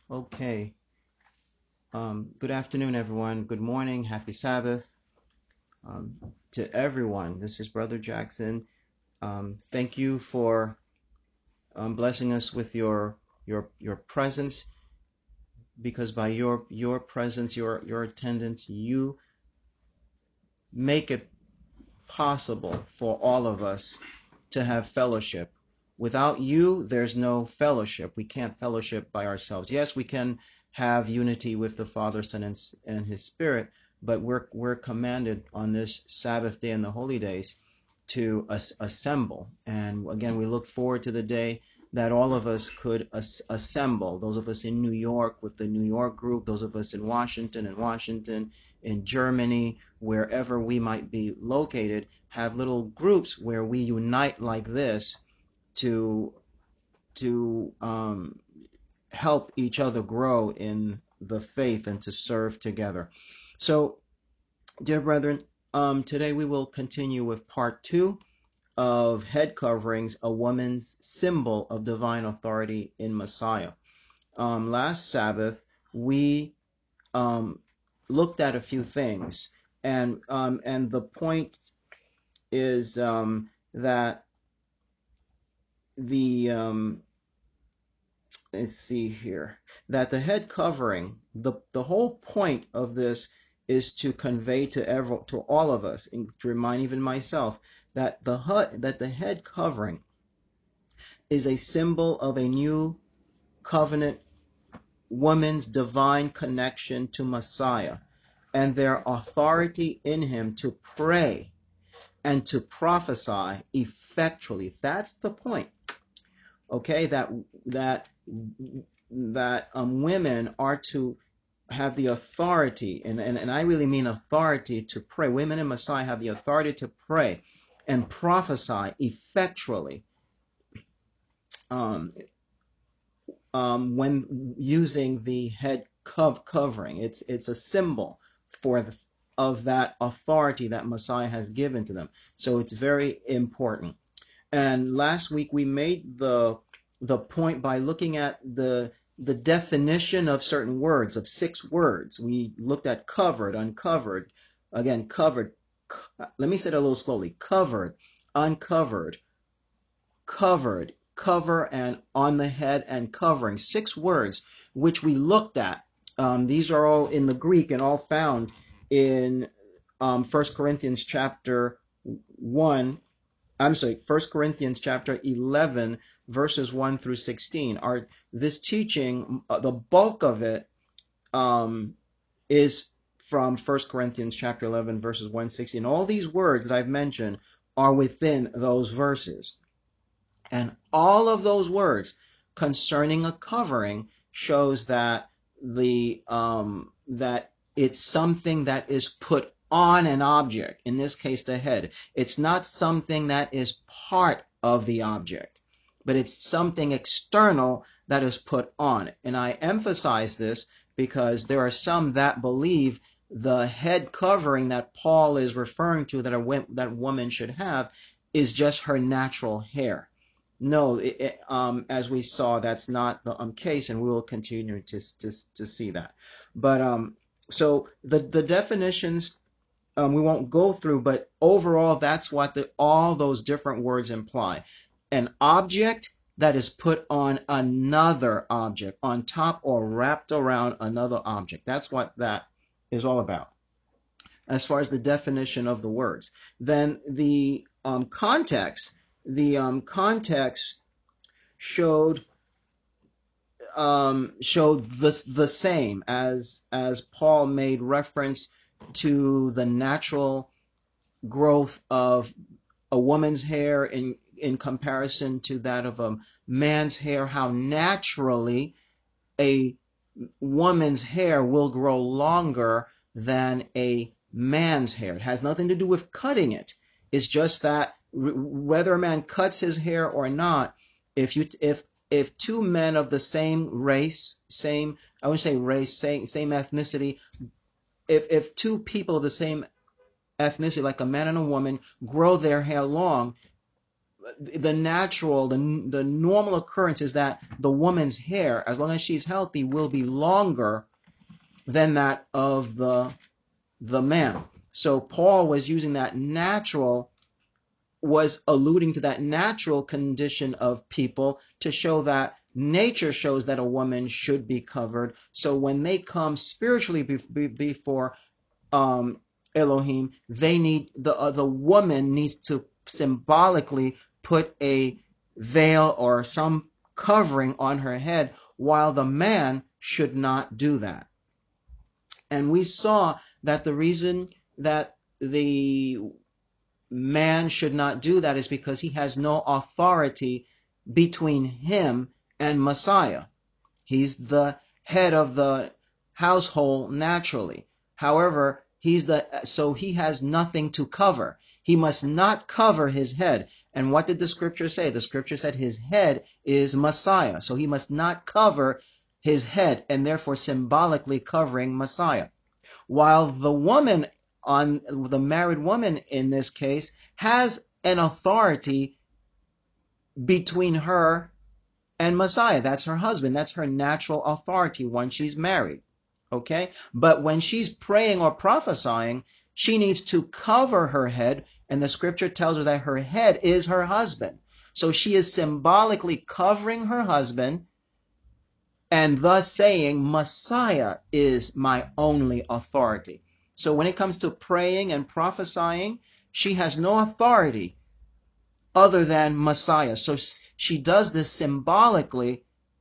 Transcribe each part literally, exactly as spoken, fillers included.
Okay. Um, good afternoon, everyone. Good morning. Happy Sabbath um, to everyone. This is Brother Jackson. Um, thank you for um, blessing us with your your your presence, because by your your presence, your your attendance, you make it possible for all of us to have fellowship. Without you, there's no fellowship. We can't fellowship by ourselves. Yes, we can have unity with the Father, Son, and, and His Spirit, but we're we're commanded on this Sabbath day and the holy days to as- assemble. And again, we look forward to the day that all of us could as- assemble. Those of us in New York with the New York group, those of us in Washington and Washington, in Germany, wherever we might be located, have little groups where we unite like this to to um, help each other grow in the faith and to serve together. So, dear brethren, um, today we will continue with part two of head coverings, a woman's symbol of divine authority in Messiah. Um, last Sabbath, we um, looked at a few things, and um, and the point is um, that the um, let's see here, that the head covering, the the whole point of this is to convey to every, to all of us, and to remind even myself, that the hut that the head covering is a symbol of a new covenant woman's divine connection to Messiah and their authority in him to pray and to prophesy effectually. That's the point. Okay, that that that um, women are to have the authority, and, and, and I really mean authority to pray. Women in Messiah have the authority to pray and prophesy effectually um, um, when using the head cov- covering. It's it's a symbol for the, of that authority that Messiah has given to them. So it's very important. And last week we made the the point by looking at the the definition of certain words, of six words. We looked at covered, uncovered, again covered. Co- let me say it a little slowly: covered, uncovered, covered, cover, and on the head, and covering. Six words which we looked at. Um, these are all in the Greek and all found in um, First Corinthians chapter one. I'm sorry, First Corinthians chapter eleven, verses one through sixteen. Are this teaching, uh, the bulk of it um, is from First Corinthians chapter eleven, verses one to sixteen. All these words that I've mentioned are within those verses. And all of those words concerning a covering shows that the um, that it's something that is put on an object, in this case the head. It's not something that is part of the object, but it's something external that is put on. And I emphasize this because there are some that believe the head covering that Paul is referring to, that a that woman should have, is just her natural hair. No, it, it, um, as we saw, that's not the um, case, and we will continue to, to, to see that. But um, so the, the definitions um, we won't go through, but overall, that's what the, all those different words imply. An object that is put on another object, on top or wrapped around another object. That's what that is all about, as far as the definition of the words. Then the um, context, the um, context showed um, showed the the same, as as Paul made reference to the natural growth of a woman's hair in in comparison to that of a man's hair, how naturally a woman's hair will grow longer than a man's hair. It has nothing to do with cutting it. It's just that whether a man cuts his hair or not, if you if if two men of the same race, same I wouldn't say race, same same ethnicity, if if two people of the same ethnicity, like a man and a woman, grow their hair long, the natural, the, the normal occurrence is that the woman's hair, as long as she's healthy, will be longer than that of the, the man. So Paul was using that natural, was alluding to that natural condition of people to show that nature shows that a woman should be covered. So when they come spiritually be, be, before um, Elohim, they need the uh, the woman needs to symbolically put a veil or some covering on her head, while the man should not do that. And we saw that the reason that the man should not do that is because he has no authority between him and Messiah. He's the head of the household naturally. However, he's the so he has nothing to cover. He must not cover his head. And what did the scripture say? The scripture said his head is Messiah. So he must not cover his head, and therefore symbolically covering Messiah. While the woman, on the married woman in this case, has an authority between her and Messiah. That's her husband. That's her natural authority once she's married. Okay? But when she's praying or prophesying, she needs to cover her head, and the scripture tells her that her head is her husband. So she is symbolically covering her husband and thus saying, Messiah is my only authority. So when it comes to praying and prophesying, she has no authority other than Messiah. So she does this symbolically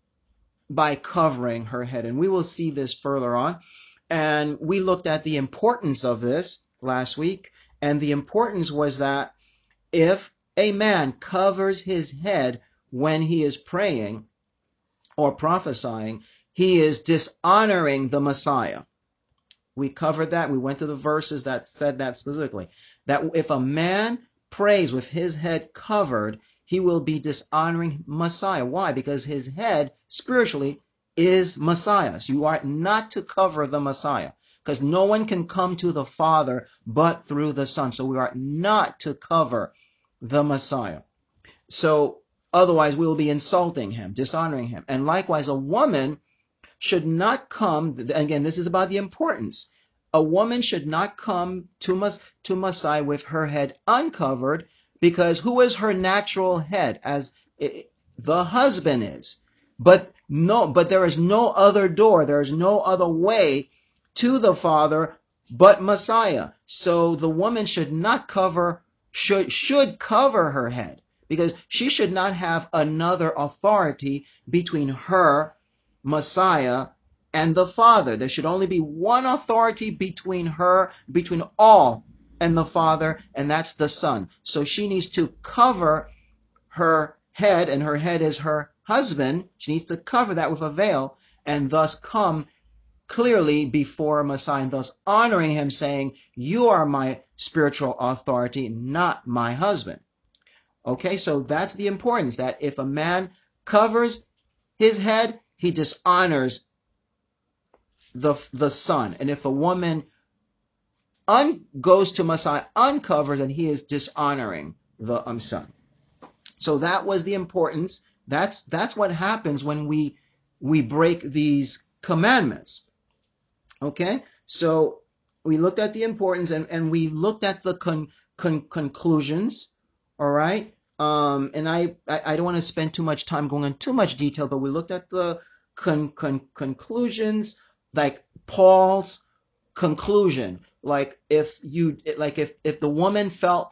by covering her head. And we will see this further on. And we looked at the importance of this last week. And the importance was that if a man covers his head when he is praying or prophesying, he is dishonoring the Messiah. We covered that. We went to the verses that said that specifically. That if a man prays with his head covered, he will be dishonoring Messiah. Why? Because his head, spiritually, is Messiah. So you are not to cover the Messiah, because no one can come to the Father but through the Son. So we are not to cover the Messiah. So otherwise we will be insulting him, dishonoring him. And likewise, a woman should not come, again, this is about the importance. A woman should not come to, to Messiah with her head uncovered, because who is her natural head? As it, the husband is. But no, but there is no other door. There is no other way to the Father but Messiah. So the woman should not cover, should, should cover her head, because she should not have another authority between her, Messiah, and the Father. There should only be one authority between her, between all and the Father, and that's the Son. So she needs to cover her head, and her head is her husband. She needs to cover that with a veil, and thus come clearly before Messiah, and thus honoring him, saying, you are my spiritual authority, not my husband. Okay, so that's the importance, that if a man covers his head, he dishonors the, the Son. And if a woman un, goes to Messiah uncovered, then he is dishonoring the um, Son. So that was the importance. That's that's what happens when we we break these commandments. Okay, so we looked at the importance, and, and we looked at the con, con, conclusions. All right, um, and I, I, I don't want to spend too much time going into too much detail, but we looked at the con, con, conclusions, like Paul's conclusion. Like if you like if if the woman felt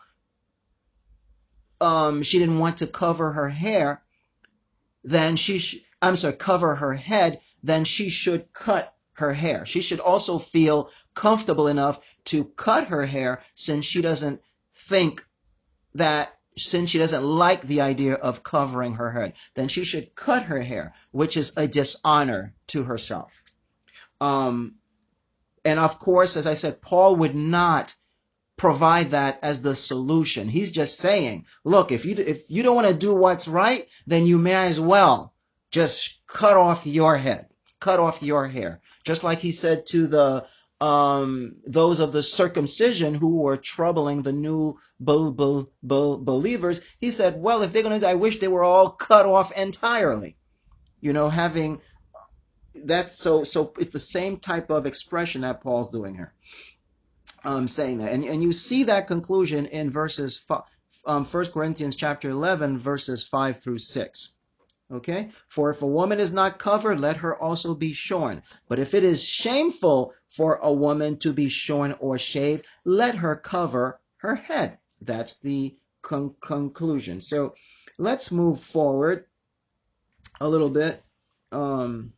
um she didn't want to cover her hair, then she sh- I'm sorry, cover her head, then she should cut her hair. She should also feel comfortable enough to cut her hair, since she doesn't think that, since she doesn't like the idea of covering her head, then she should cut her hair, which is a dishonor to herself. Um, and of course, as I said, Paul would not provide that as the solution. He's just saying, look, if you if you don't want to do what's right, then you may as well just cut off your head, cut off your hair. Just like he said to the um, those of the circumcision who were troubling the new be- be- be- believers, he said, well, if they're going to die, I wish they were all cut off entirely. You know, having that's so, so it's the same type of expression that Paul's doing here. Um, saying that. And, and you see that conclusion in verses, five, um, First Corinthians chapter eleven, verses five through six. Okay? For if a woman is not covered, let her also be shorn. But if it is shameful for a woman to be shorn or shaved, let her cover her head. That's the con- conclusion. So let's move forward a little bit. Um,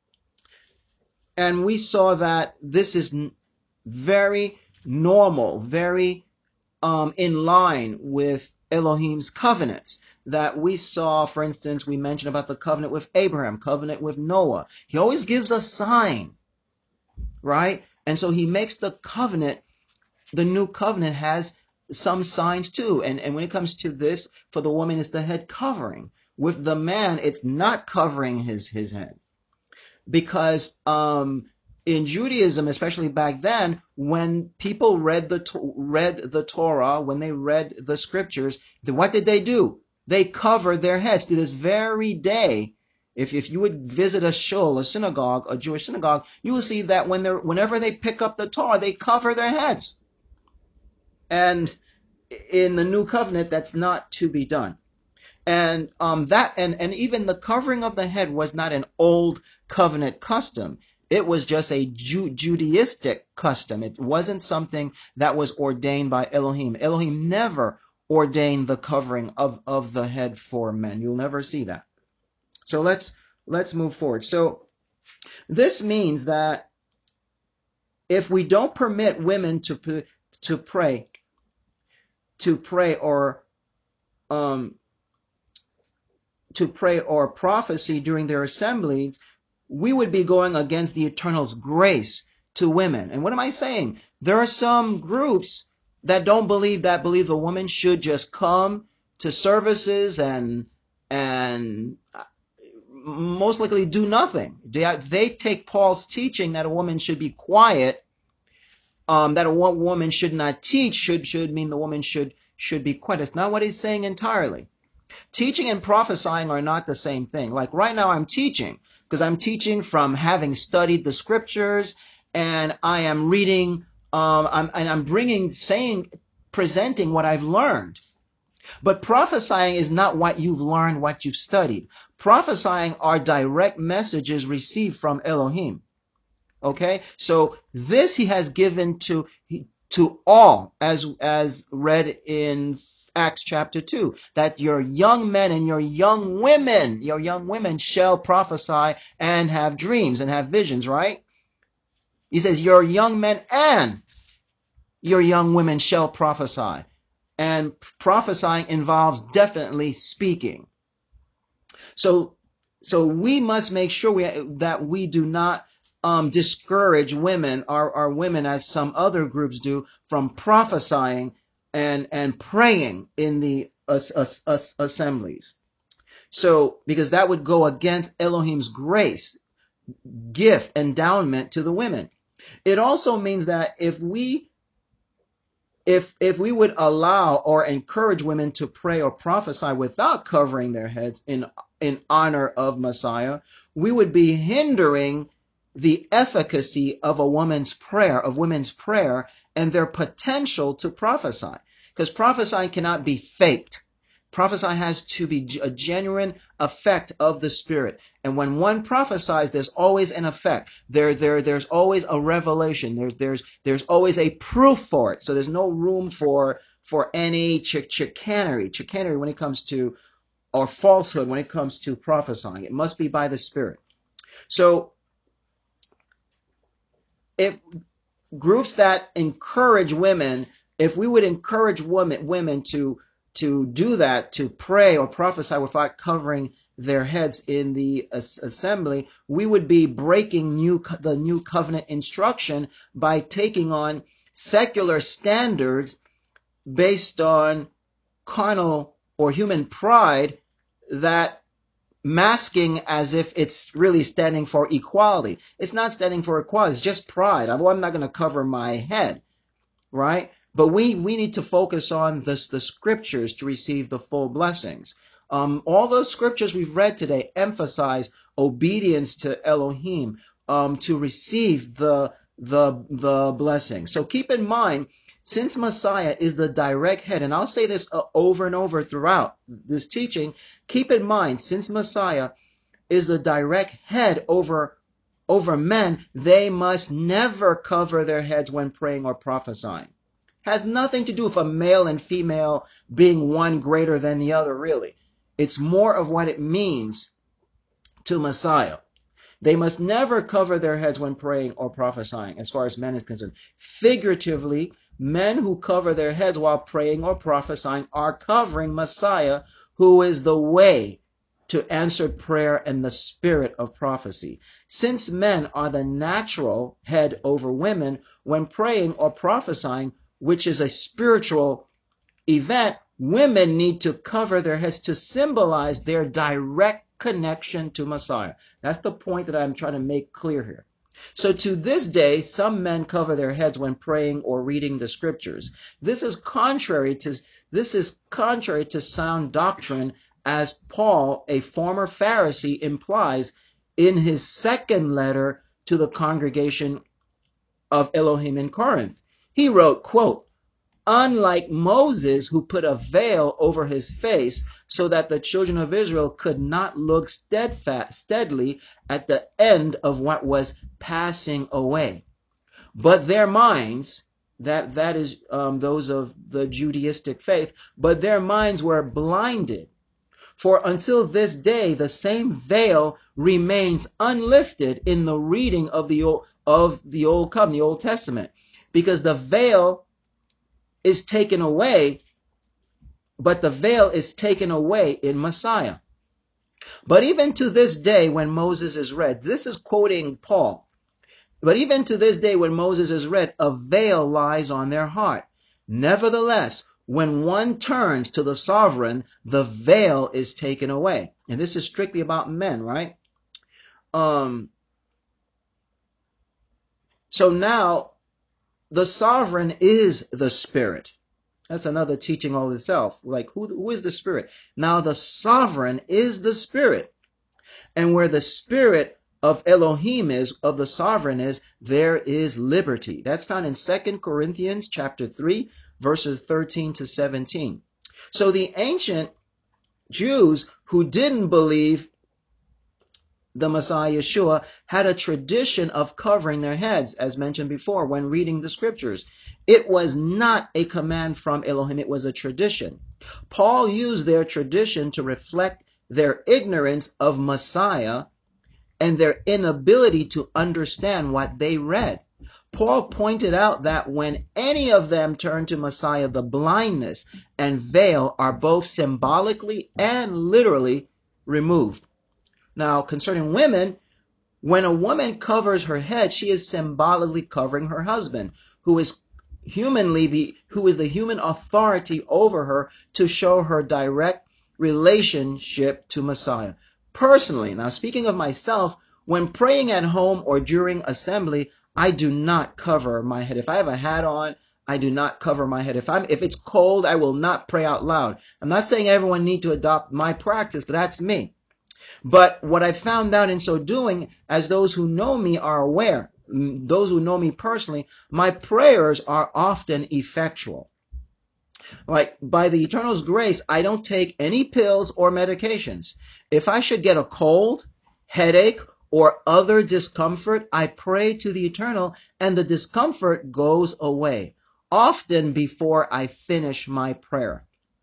and we saw that this is n- very normal, very um, in line with Elohim's covenants that we saw. For instance, we mentioned about the covenant with Abraham, covenant with Noah. He always gives a sign, right? And so he makes the covenant, the new covenant has some signs too. And, and when it comes to this, for the woman, it's the head covering. With the man, it's not covering his, his head. Because um, in Judaism, especially back then, when people read the read the Torah, when they read the scriptures, then what did they do? They covered their heads. To this very day, if if you would visit a shul, a synagogue, a Jewish synagogue, you will see that when they're whenever they pick up the Torah, they cover their heads. And in the new covenant, that's not to be done. And um, that and, and even the covering of the head was not an old covenant custom. It was just a Ju- Judaistic custom. It wasn't something that was ordained by Elohim. Elohim never ordained the covering of, of the head for men. You'll never see that. So let's let's move forward. So this means that if we don't permit women to to pray, to pray or um, to pray or prophecy during their assemblies, we would be going against the Eternal's grace to women. And what am I saying? There are some groups that don't believe that, believe the woman should just come to services and and most likely do nothing. They, they take Paul's teaching that a woman should be quiet, um, that a woman should not teach, should should mean the woman should should be quiet. It's not what he's saying entirely. Teaching and prophesying are not the same thing. Like right now I'm teaching because I'm teaching from having studied the scriptures, and I am reading um, I'm, and I'm bringing, saying, presenting what I've learned. But prophesying is not what you've learned, what you've studied. Prophesying are direct messages received from Elohim. Okay, so this he has given to to all, as as read in Acts chapter two, that your young men and your young women, your young women shall prophesy and have dreams and have visions, right? He says your young men and your young women shall prophesy. And prophesying involves definitely speaking. So so we must make sure we, that we do not um, discourage women, our, our women, as some other groups do, from prophesying and and praying in the as, as, as assemblies. So because that would go against Elohim's grace, gift, endowment to the women. It also means that if we if if we would allow or encourage women to pray or prophesy without covering their heads in in honor of Messiah, we would be hindering the efficacy of a woman's prayer, of women's prayer, and their potential to prophesy. Because prophesying cannot be faked. Prophesy has to be a genuine effect of the Spirit. And when one prophesies, there's always an effect. There, there, there's always a revelation. There's, there's, there's always a proof for it. So there's no room for, for any ch- chicanery, chicanery when it comes to, or falsehood when it comes to prophesying. It must be by the Spirit. So if groups that encourage women, if we would encourage women, women to, to do that, to pray or prophesy without covering their heads in the assembly, we would be breaking new, the new covenant instruction by taking on secular standards based on carnal or human pride that masking as if it's really standing for equality. It's not standing for equality. It's just pride. Well, I'm not going to cover my head, right? But we we need to focus on this the scriptures to receive the full blessings. Um, all those scriptures we've read today emphasize obedience to Elohim um, to receive the the the blessing. So keep in mind, since Messiah is the direct head, and I'll say this uh, over and over throughout this teaching, keep in mind, since Messiah is the direct head over over men, they must never cover their heads when praying or prophesying. Has nothing to do with a male and female being one greater than the other, really. It's more of what it means to Messiah. They must never cover their heads when praying or prophesying, as far as men is concerned. Figuratively, men who cover their heads while praying or prophesying are covering Messiah, who is the way to answered prayer and the spirit of prophecy. Since men are the natural head over women when praying or prophesying, which is a spiritual event, women need to cover their heads to symbolize their direct connection to Messiah. That's the point that I'm trying to make clear here. So to this day, some men cover their heads when praying or reading the scriptures. This is contrary to this is contrary to sound doctrine, as Paul, a former Pharisee, implies in his second letter to the congregation of Elohim in Corinth. He wrote, quote, "Unlike Moses, who put a veil over his face so that the children of Israel could not look steadfast, steadily at the end of what was passing away. But their minds," that, that is um, those of the Judaistic faith, "but their minds were blinded. For until this day, the same veil remains unlifted in the reading of the old, of the old covenant, the Old Testament, because the veil is taken away, but the veil is taken away in Messiah. But even to this day, when Moses is read," this is quoting Paul, "but even to this day, when Moses is read, a veil lies on their heart. Nevertheless, when one turns to the sovereign, the veil is taken away." And this is strictly about men, right? Um, so now the sovereign is the Spirit. That's another teaching all itself. Like, who, who is the Spirit? Now the sovereign is the Spirit. And where the Spirit of Elohim is, of the sovereign is, there is liberty. That's found in Second Corinthians chapter three, verses thirteen to seventeen. So the ancient Jews who didn't believe the Messiah Yeshua had a tradition of covering their heads, as mentioned before, when reading the scriptures. It was not a command from Elohim, it was a tradition. Paul used their tradition to reflect their ignorance of Messiah and their inability to understand what they read. Paul pointed out that when any of them turn to Messiah, the blindness and veil are both symbolically and literally removed. Now, concerning women, when a woman covers her head, she is symbolically covering her husband, who is humanly the who is the human authority over her to show her direct relationship to Messiah. Personally, now speaking of myself, when praying at home or during assembly, I do not cover my head. If I have a hat on, I do not cover my head. If I'm if it's cold, I will not pray out loud. I'm not saying everyone need to adopt my practice, but that's me. But what I found out in so doing, as those who know me are aware, those who know me personally, my prayers are often effectual. Like, by the Eternal's grace, I don't take any pills or medications. If I should get a cold, headache, or other discomfort, I pray to the Eternal and the discomfort goes away, often before I finish my prayer.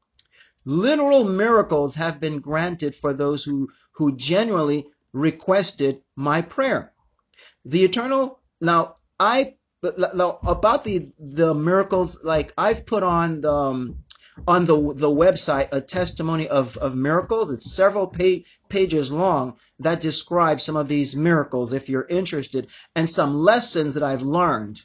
Literal miracles have been granted for those who, who genuinely requested my prayer. The Eternal, now I, now about the, the miracles, like I've put on the, um, on the, the website a testimony of, of miracles. It's several page, pages long that describes some of these miracles if you're interested, and some lessons that I've learned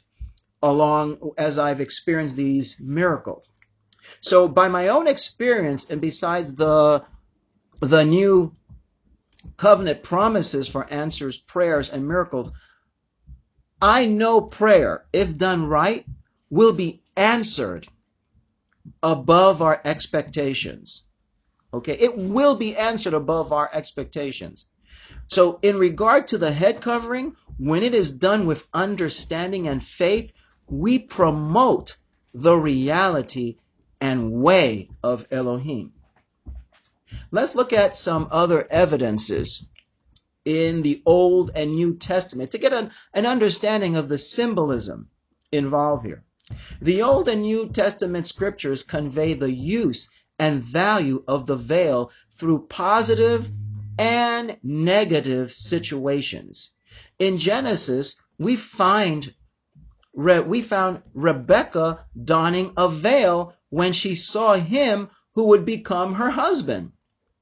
along as I've experienced these miracles. So by my own experience, and besides the the new covenant promises for answers, prayers, and miracles, I know prayer, if done right, will be answered above our expectations. Okay, it will be answered above our expectations. So, in regard to the head covering, when it is done with understanding and faith, we promote the reality and way of Elohim. Let's look at some other evidences in the Old and New Testament to get an, an understanding of the symbolism involved here. The Old and New Testament scriptures convey the use and value of the veil through positive and negative situations. In Genesis, we find we found Rebekah donning a veil when she saw him who would become her husband.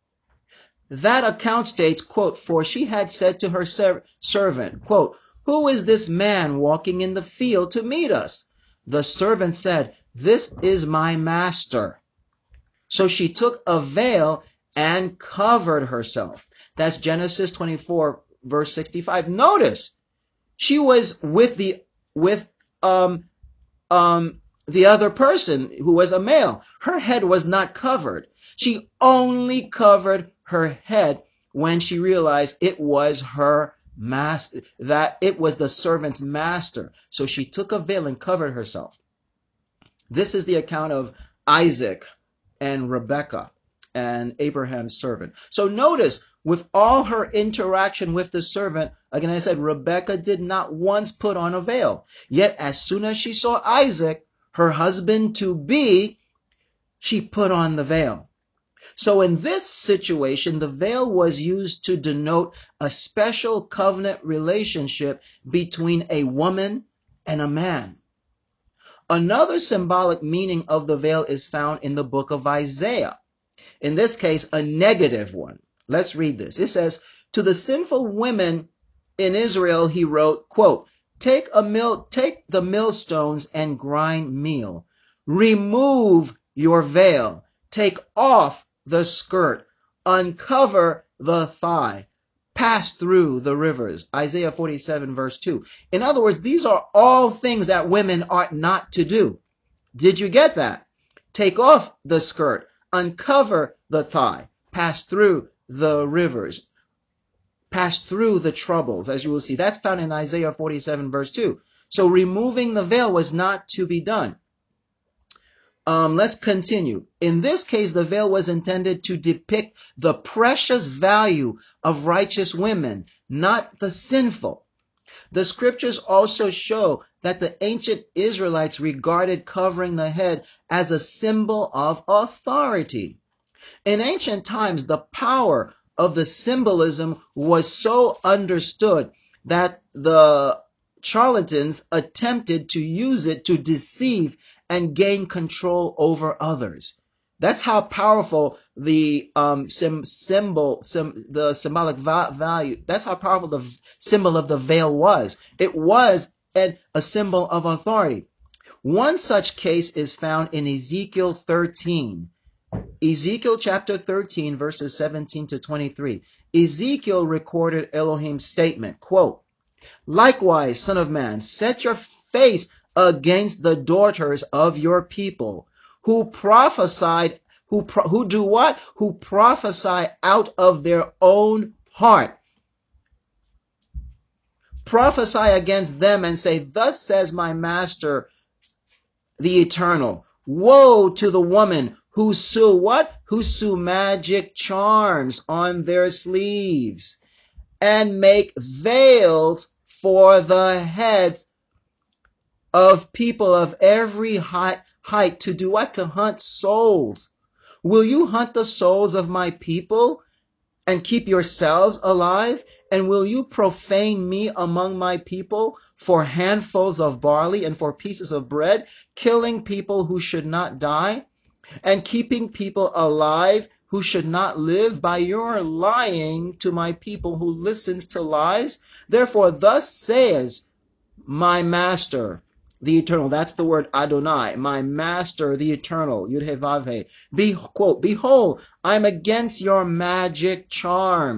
That account states, quote, for she had said to her ser- servant, quote, who is this man walking in the field to meet us? The servant said, this is my master. So she took a veil and covered herself. That's Genesis twenty-four, verse sixty-five. Notice, she was with the, with, um, um, the other person who was a male. Her head was not covered. She only covered her head when she realized it was her master, that it was the servant's master. So she took a veil and covered herself. This is the account of Isaac and Rebekah and Abraham's servant. So notice, with all her interaction with the servant, again, I said Rebekah did not once put on a veil. Yet as soon as she saw Isaac, her husband to be, she put on the veil. So in this situation, the veil was used to denote a special covenant relationship between a woman and a man. Another symbolic meaning of the veil is found in the book of Isaiah. In this case, a negative one. Let's read this. It says, to the sinful women in Israel, he wrote, quote, take a mill, take the millstones and grind meal. Remove your veil. Take off the skirt. Uncover the thigh. Pass through the rivers. Isaiah forty-seven, verse two. In other words, these are all things that women ought not to do. Did you get that? Take off the skirt. Uncover the thigh. Pass through the rivers. Pass through the troubles, as you will see. That's found in Isaiah forty-seven, verse two. So removing the veil was not to be done. Um, let's continue. In this case, the veil was intended to depict the precious value of righteous women, not the sinful. The scriptures also show that the ancient Israelites regarded covering the head as a symbol of authority. In ancient times, the power of the symbolism was so understood that the charlatans attempted to use it to deceive and gain control over others. That's how powerful the um, sim, symbol, sim, the symbolic va- value, that's how powerful the symbol of the veil was. It was an, a symbol of authority. One such case is found in Ezekiel thirteen. Ezekiel chapter thirteen, verses seventeen to twenty-three. Ezekiel recorded Elohim's statement, quote, likewise, son of man, set your face against the daughters of your people, who prophesied, who, pro- who do what? Who prophesy out of their own heart. Prophesy against them and say, thus says my master, the eternal. Woe to the woman who sew what? Who sew magic charms on their sleeves and make veils for the heads of people of every height, height to do what? To hunt souls. Will you hunt the souls of my people and keep yourselves alive? And will you profane me among my people for handfuls of barley and for pieces of bread, killing people who should not die and keeping people alive who should not live by your lying to my people who listens to lies? Therefore, thus says my master, the eternal. That's the word Adonai. My master, the eternal. Yud-He-Vav-He. Be, quote, behold, I'm against your magic charms.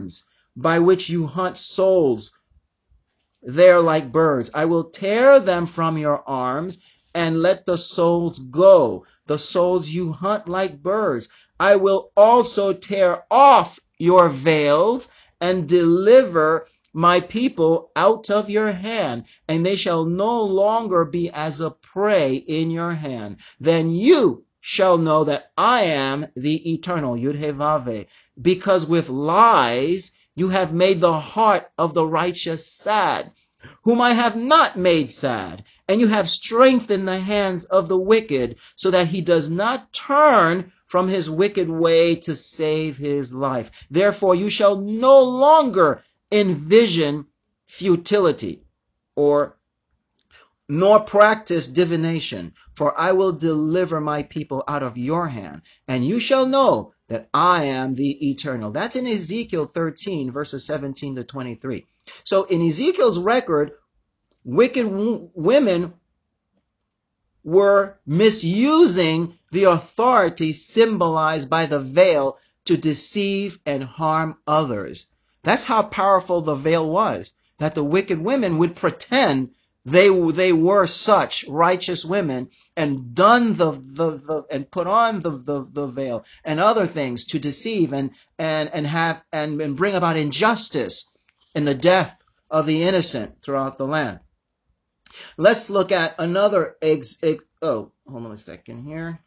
by which you hunt souls there like birds. I will tear them from your arms and let the souls go, the souls you hunt like birds. I will also tear off your veils and deliver my people out of your hand, and they shall no longer be as a prey in your hand. Then you shall know that I am the eternal, Yud-He-Vav-He, because with lies you have made the heart of the righteous sad, whom I have not made sad, and you have strengthened the hands of the wicked, so that he does not turn from his wicked way to save his life. Therefore you shall no longer envision futility, or nor practice divination, for I will deliver my people out of your hand, and you shall know that I am the eternal. That's in Ezekiel thirteen, verses seventeen to twenty-three. So in Ezekiel's record, wicked w- women were misusing the authority symbolized by the veil to deceive and harm others. That's how powerful the veil was, that the wicked women would pretend they they were such righteous women and done the the, the and put on the, the the veil and other things to deceive and and and have and, and bring about injustice and the death of the innocent throughout the land. Let's look at another ex, ex oh, hold on a second here.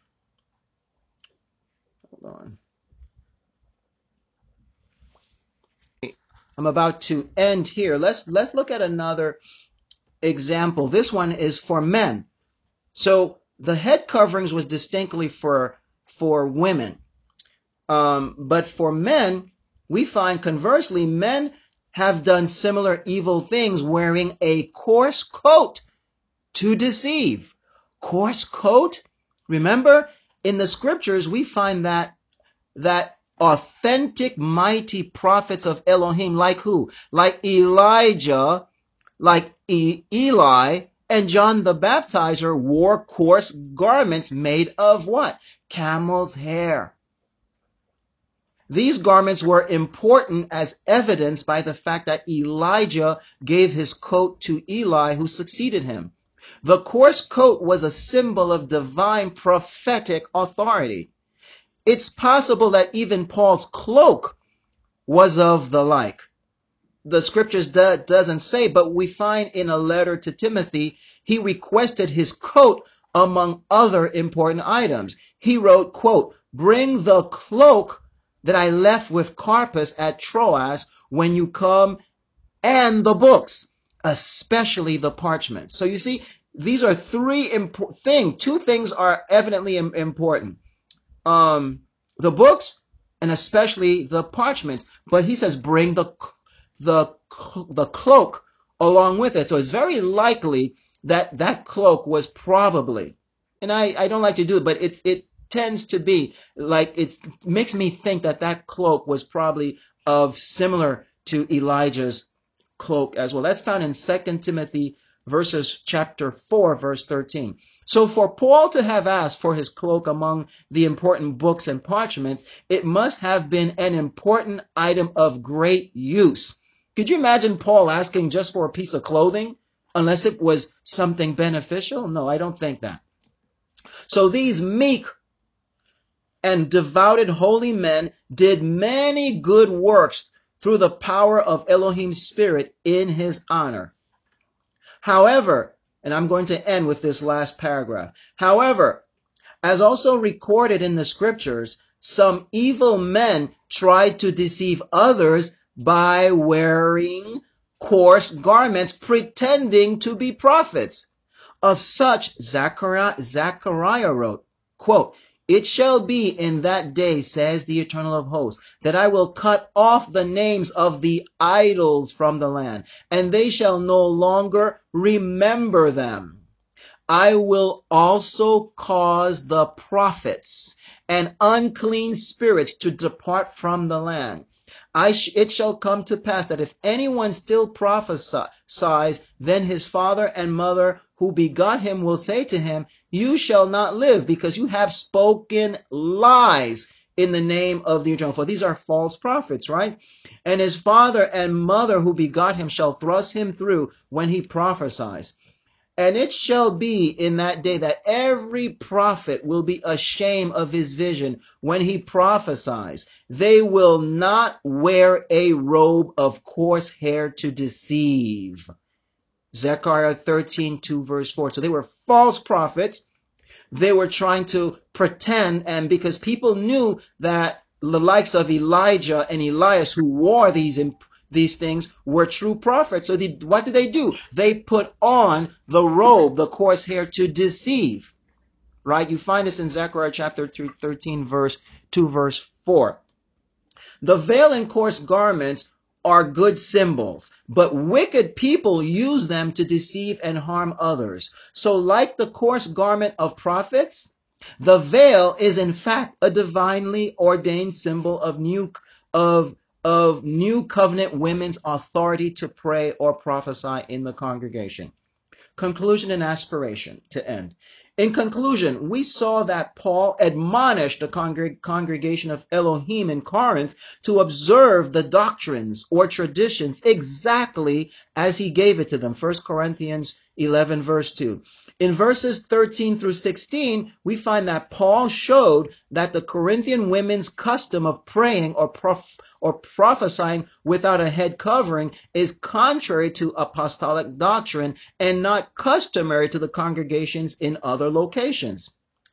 Hold on. I'm about to end here. Let's let's look at another example. This one is for men. So the head coverings was distinctly for for women. Um, but for men, we find conversely, men have done similar evil things, wearing a coarse coat to deceive. Coarse coat? Remember, in the scriptures, we find that that authentic, mighty prophets of Elohim, like who? Like Elijah, like e- Eli, and John the Baptizer wore coarse garments made of what? Camel's hair. These garments were important as evidenced by the fact that Elijah gave his coat to Eli, who succeeded him. The coarse coat was a symbol of divine prophetic authority. It's possible that even Paul's cloak was of the like. The scriptures do, doesn't say, but we find in a letter to Timothy, he requested his coat among other important items. He wrote, quote, "Bring the cloak that I left with Carpus at Troas when you come, and the books, especially the parchments." So you see, these are three important things. Two things are evidently im- important. Um, the books and especially the parchments. But he says, bring the, the, the cloak along with it. So it's very likely that that cloak was probably, and I, I don't like to do it, but it's, it tends to be like, it makes me think that that cloak was probably of similar to Elijah's cloak as well. That's found in Second Timothy verses chapter four, verse thirteen. So for Paul to have asked for his cloak among the important books and parchments, it must have been an important item of great use. Could you imagine Paul asking just for a piece of clothing, unless it was something beneficial? No, I don't think that. So these meek and devoted holy men did many good works through the power of Elohim's Spirit in his honor. However, and I'm going to end with this last paragraph. However, as also recorded in the scriptures, some evil men tried to deceive others by wearing coarse garments, pretending to be prophets. Of such, Zechariah, Zechariah wrote, quote, "It shall be in that day, says the Eternal of hosts, that I will cut off the names of the idols from the land, and they shall no longer remember them. I will also cause the prophets and unclean spirits to depart from the land. I sh- it shall come to pass that if anyone still prophesies, then his father and mother who begot him will say to him, you shall not live because you have spoken lies in the name of the eternal. For these are false prophets, right? And his father and mother who begot him shall thrust him through when he prophesies. And it shall be in that day that every prophet will be ashamed of his vision when he prophesies. They will not wear a robe of coarse hair to deceive. Zechariah thirteen two verse four. So they were false prophets. They were trying to pretend, and because people knew that the likes of Elijah and Elias who wore these these things were true prophets. So they, what did they do? They put on the robe, the coarse hair, to deceive. Right? You find this in Zechariah chapter thirteen, verse two, verse four. The veil and coarse garments are good symbols, but wicked people use them to deceive and harm others. So like the coarse garment of prophets, the veil is in fact a divinely ordained symbol of new of of new covenant women's authority to pray or prophesy in the congregation. Conclusion and aspiration to end. In conclusion, we saw that Paul admonished the congreg- congregation of Elohim in Corinth to observe the doctrines or traditions exactly as he gave it to them. First Corinthians eleven verse two. In verses thirteen through sixteen, we find that Paul showed that the Corinthian women's custom of praying or prof- or prophesying without a head covering is contrary to apostolic doctrine and not customary to the congregations in other locations.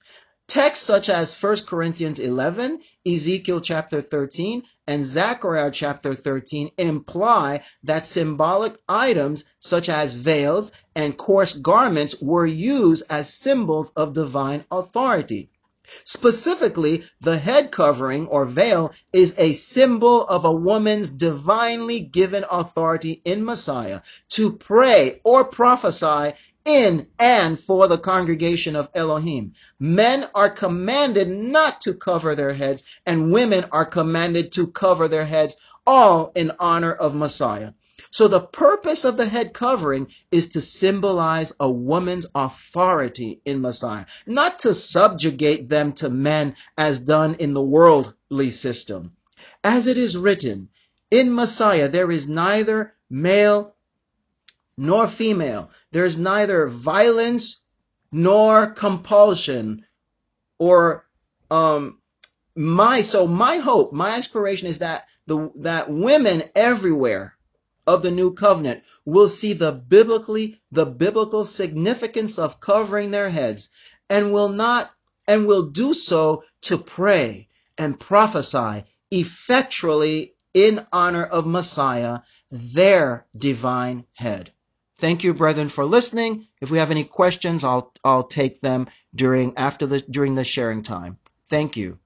Texts such as First Corinthians eleven, Ezekiel chapter thirteen, and Zechariah chapter thirteen imply that symbolic items such as veils and coarse garments were used as symbols of divine authority. Specifically, the head covering or veil is a symbol of a woman's divinely given authority in Messiah to pray or prophesy in and for the congregation of Elohim. Men are commanded not to cover their heads, and women are commanded to cover their heads, all in honor of Messiah. So the purpose of the head covering is to symbolize a woman's authority in Messiah, not to subjugate them to men as done in the worldly system. As it is written, in Messiah there is neither male nor female. There is neither violence nor compulsion or um my so my hope, my aspiration is that the that women everywhere of the new covenant will see the biblically the biblical significance of covering their heads and will not and will do so to pray and prophesy effectually in honor of Messiah, their divine head. Thank you, brethren, for listening. If we have any questions, I'll I'll take them during after the during the sharing time. Thank you.